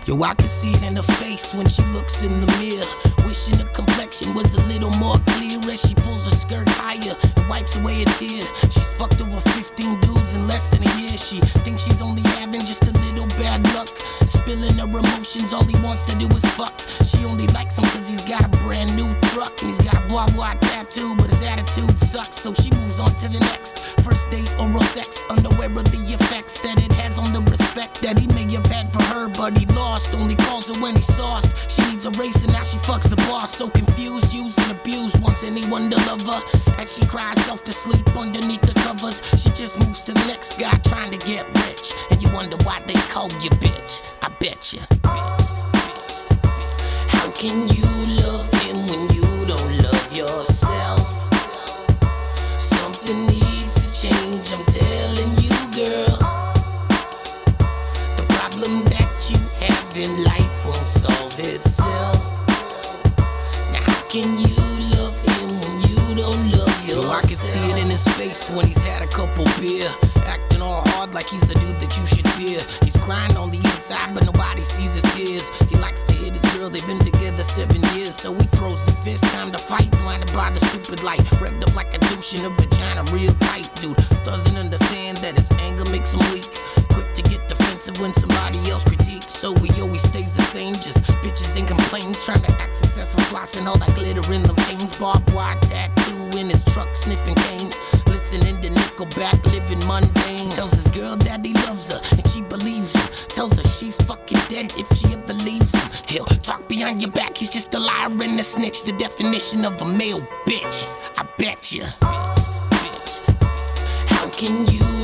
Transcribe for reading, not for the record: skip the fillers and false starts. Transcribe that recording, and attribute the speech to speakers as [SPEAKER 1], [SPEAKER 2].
[SPEAKER 1] Yo, I can see it in her face when she looks in the mirror. Wishing her complexion was a little more clear as she pulls her skirt higher and wipes away a tear. She's fucked over 15 dudes in less than a year. She thinks she's only having just a little bad luck. Spilling her emotions, all he wants to do is fuck. She only likes him cause he's got a brand new truck. And he's got a blah blah tattoo, but his attitude sucks. So she moves on to the next. First date, oral sex, unaware of the effects that it has on the respect that he may have had for her, but he lost. Only calls her when he's sauced. She needs a race and now she fucks the boss. So confused, used and abused, wants anyone to love her. As she cries herself to sleep underneath the covers, she just moves to the next guy trying to get rich. And you wonder why they call you bitch. I bet you. How can you love him when you don't love yourself? Something needs to change, I'm telling you, girl. The problem that you have in life won't solve itself. Now how can you love him when you don't love yourself? Yo, I can see it in his face when he's had a couple beer, acting all hard like he's the dude that you should fear. He's crying on the inside but nobody sees his tears. He likes to hit his girl, they've been together 7 years. So he throws the fist, time to fight, blinded by the stupid light. Revved up like a douche in a vagina, real tight dude. Doesn't understand that his anger makes him weak. Quick to get defensive when somebody else critiques. So he always stays the same, just bitches and complaints. Trying to act successful, flossing all that glitter in them chains. Barbed wire tattoo in his truck, sniffing cane. Listening to Nickelback, living mundane. Tells his girl that he loves her and she believes him. Tells her she's fucking dead if she ever leaves him. He'll talk behind your back, he's just a liar and a snitch. The definition of a male bitch, I bet you. How can you